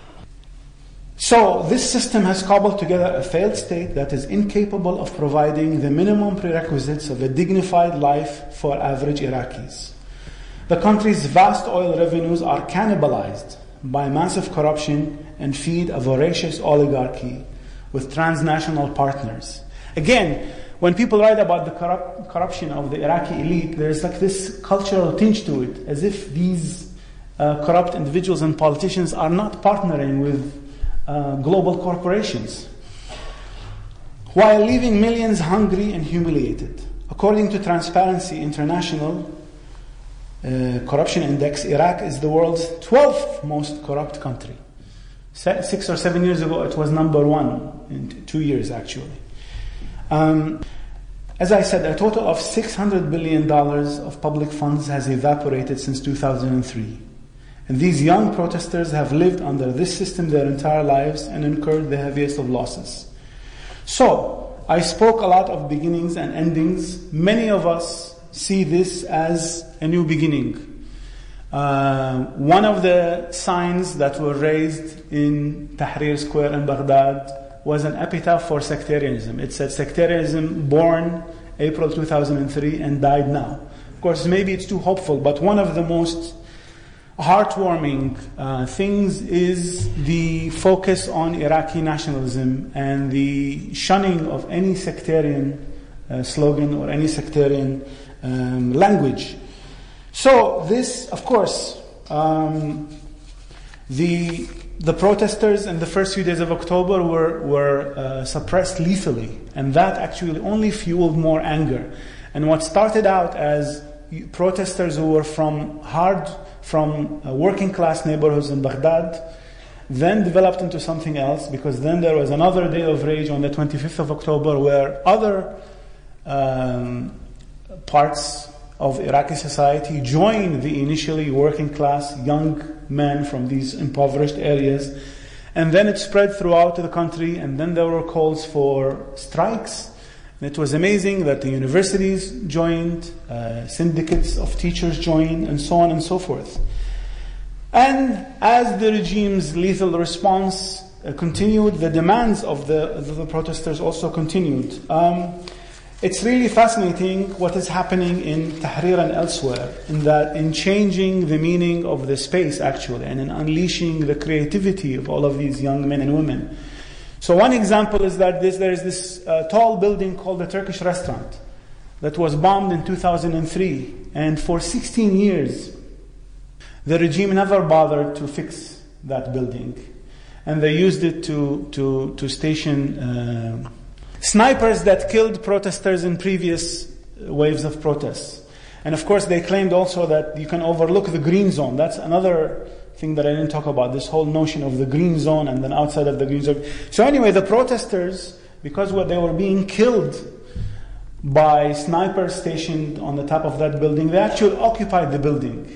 So this system has cobbled together a failed state that is incapable of providing the minimum prerequisites of a dignified life for average Iraqis. The country's vast oil revenues are cannibalized by massive corruption and feed a voracious oligarchy with transnational partners. Again, when people write about the corrupt, corruption of the Iraqi elite, there's like this cultural tinge to it, as if these uh, corrupt individuals and politicians are not partnering with uh, global corporations, while leaving millions hungry and humiliated. According to Transparency International uh, Corruption Index, Iraq is the world's twelfth most corrupt country. Six or seven years ago, it was number one, in two years actually. Um, as I said, a total of six hundred billion dollars of public funds has evaporated since two thousand three. And these young protesters have lived under this system their entire lives and incurred the heaviest of losses. So, I spoke a lot of beginnings and endings. Many of us see this as a new beginning. Uh, one of the signs that were raised in Tahrir Square in Baghdad was an epitaph for sectarianism. It said, sectarianism born April two thousand three and died now. Of course, maybe it's too hopeful, but one of the most heartwarming uh, things is the focus on Iraqi nationalism and the shunning of any sectarian uh, slogan or any sectarian um, language. So this, of course, um, the the protesters in the first few days of October were were uh, suppressed lethally, and that actually only fueled more anger. And what started out as protesters who were from hard, from uh, working class neighborhoods in Baghdad, then developed into something else, because then there was another day of rage on the twenty-fifth of October where other um, parts of Iraqi society joined the initially working class young men from these impoverished areas, and then it spread throughout the country, and then there were calls for strikes. And it was amazing that the universities joined, uh, syndicates of teachers joined, and so on and so forth. And as the regime's lethal response uh, continued, the demands of the, of the protesters also continued. Um, It's really fascinating what is happening in Tahrir and elsewhere, in that in changing the meaning of the space actually, and in unleashing the creativity of all of these young men and women. So one example is that this, there is this uh, tall building called the Turkish Restaurant that was bombed in two thousand three, and for sixteen years the regime never bothered to fix that building, and they used it to to to station Uh, snipers that killed protesters in previous waves of protests. And of course they claimed also that you can overlook the green zone. That's another thing that I didn't talk about, this whole notion of the green zone and then outside of the green zone. So anyway, the protesters, because what they were being killed by snipers stationed on the top of that building, they actually occupied the building,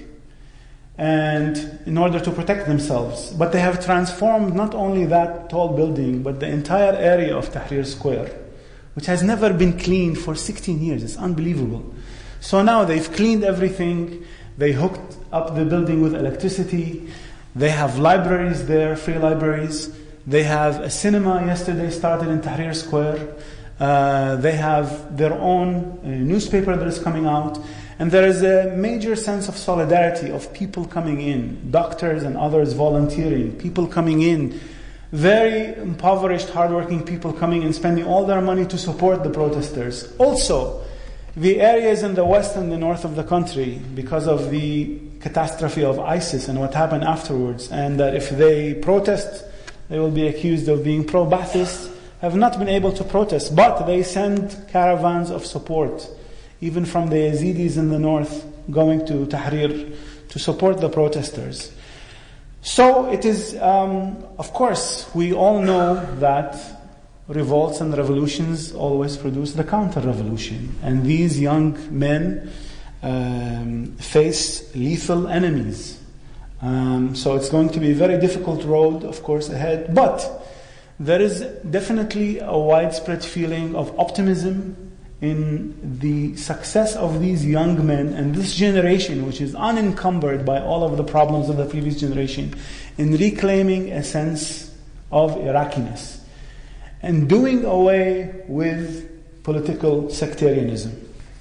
and in order to protect themselves. But they have transformed not only that tall building, but the entire area of Tahrir Square, which has never been cleaned for sixteen years. It's unbelievable. So now they've cleaned everything. They hooked up the building with electricity. They have libraries there, free libraries. They have a cinema yesterday started in Tahrir Square. Uh, they have their own uh, newspaper that is coming out. And there is a major sense of solidarity of people coming in, doctors and others volunteering, people coming in, very impoverished, hardworking people coming and spending all their money to support the protesters. Also, the areas in the west and the north of the country, because of the catastrophe of ISIS and what happened afterwards, and that if they protest, they will be accused of being pro-Ba'athist, have not been able to protest, but they send caravans of support, even from the Yazidis in the north, going to Tahrir to support the protesters. So it is, um, of course, we all know that revolts and revolutions always produce the counter-revolution. And these young men um, face lethal enemies. Um, so it's going to be a very difficult road, of course, ahead. But there is definitely a widespread feeling of optimism in the success of these young men and this generation, which is unencumbered by all of the problems of the previous generation, in reclaiming a sense of Iraqiness and doing away with political sectarianism.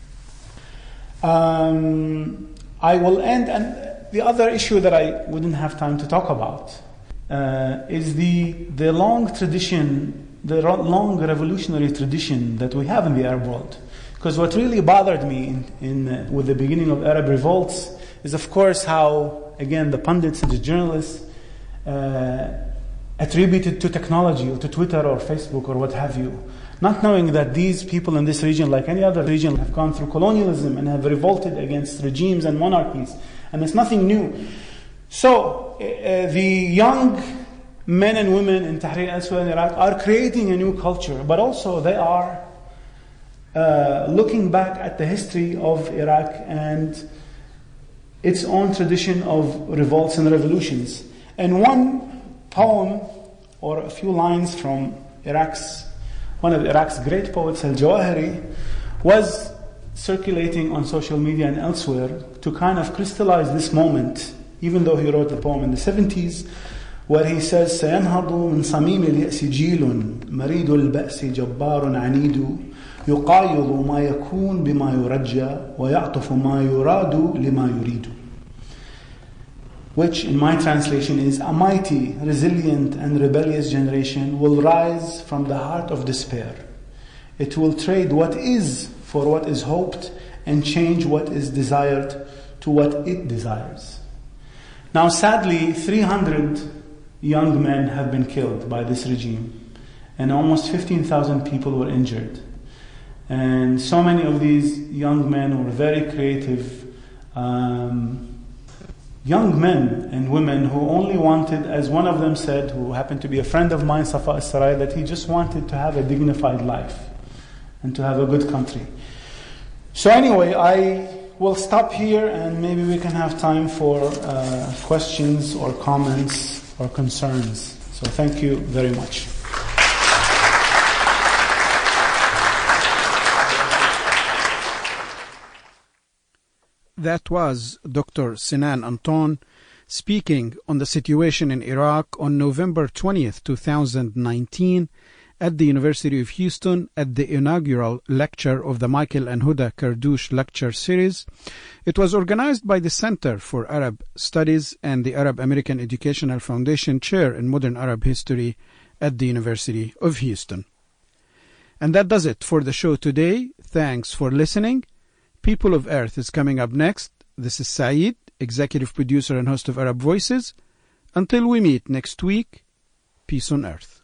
Um, I will end, and the other issue that I wouldn't have time to talk about uh, is the the long tradition, the long revolutionary tradition that we have in the Arab world. Because what really bothered me in, in uh, with the beginning of Arab revolts is, of course, how, again, the pundits and the journalists uh, attributed to technology or to Twitter or Facebook or what have you, not knowing that these people in this region, like any other region, have gone through colonialism and have revolted against regimes and monarchies. And it's nothing new. So, uh, the young men and women in Tahrir al-Sudan in Iraq are creating a new culture, but also they are uh, looking back at the history of Iraq and its own tradition of revolts and revolutions. And one poem, or a few lines from Iraq's, one of Iraq's great poets, Al-Jawahiri, was circulating on social media and elsewhere to kind of crystallize this moment, even though he wrote the poem in the seventies, where he says, سينهض من صميم اليأس جيل مريد البأس جبار عنيد يقايض ما يكون بما يرجى ويعطف ما يراد لما يريد. Which in my translation is, a mighty, resilient and rebellious generation will rise from the heart of despair. It will trade what is for what is hoped and change what is desired to what it desires. Now sadly, three hundred young men have been killed by this regime and almost fifteen thousand people were injured. And so many of these young men were very creative, um, young men and women who only wanted, as one of them said, who happened to be a friend of mine, Safa al-Sarai, that he just wanted to have a dignified life and to have a good country. So anyway, I will stop here and maybe we can have time for uh, questions or comments or concerns. So thank you very much. That was Doctor Sinan Anton speaking on the situation in Iraq on November twentieth, two thousand nineteen at the University of Houston at the inaugural lecture of the Michael and Huda Kardoush Lecture Series. It was organized by the Center for Arab Studies and the Arab American Educational Foundation Chair in Modern Arab History at the University of Houston. And that does it for the show today. Thanks for listening. People of Earth is coming up next. This is Saeed, executive producer and host of Arab Voices. Until we meet next week, peace on earth.